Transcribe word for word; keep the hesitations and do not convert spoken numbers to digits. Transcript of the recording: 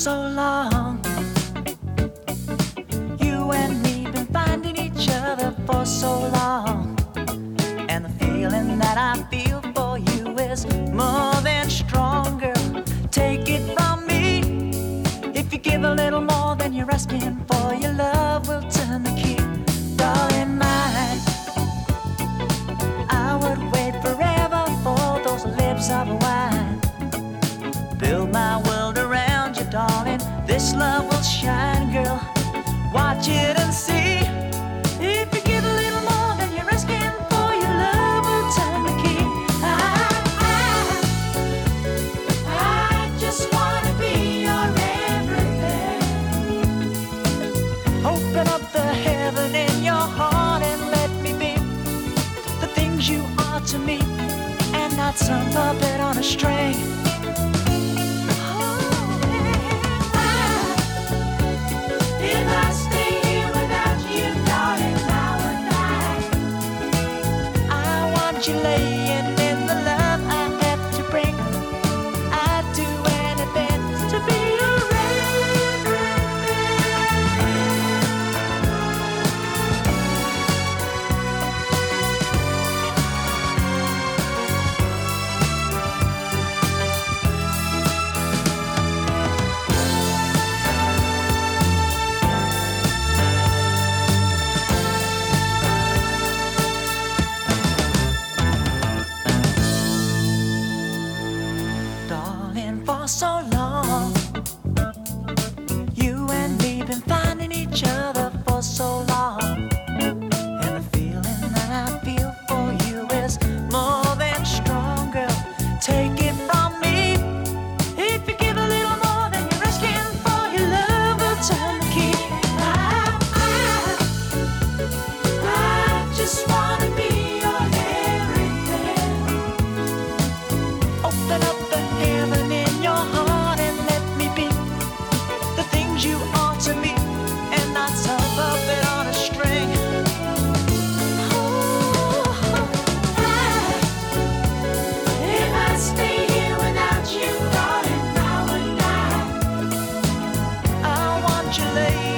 so long. You and me been finding each other for so long, and the feeling that I feel for you is more than strong, girl. Take it from me. If you give a little more than you're asking for, your love will turn the key. Darling, mine, I would wait forever for those lips of wine. Build my world around you, darling. This love will shine, girl. Watch it and see. If you give a little more than you're asking for, your love will turn the key. I, I, I just wanna be your everything. Open up the heaven in your heart and let me be the things you are to me, and not some puppet on a string. You laying in the love I have to bring. I'd do anything to be your for so long. You and me been finding each other for so long, and the feeling that I feel for you is more than strong, girl. Take it from me. If you give a little more than you're asking for, your love will turn the key. I, I, I just wanna be your everything. Open up the heaven in your heart and let me be the things you are to me, and not some puppet on a string. Oh, I, if I stay here without you, darling, I would die. I want you laying